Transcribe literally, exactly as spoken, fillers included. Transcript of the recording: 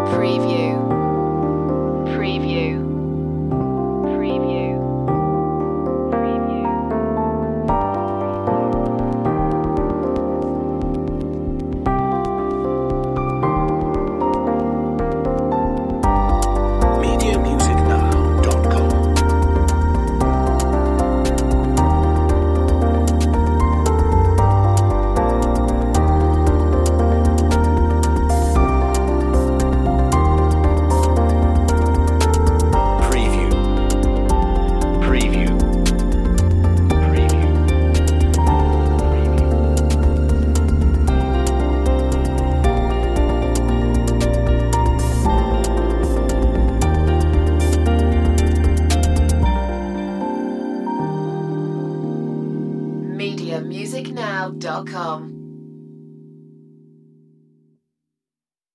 Preview. Preview. Preview. Preview. media music now dot com. Preview. Preview. Preview. media music now dot com.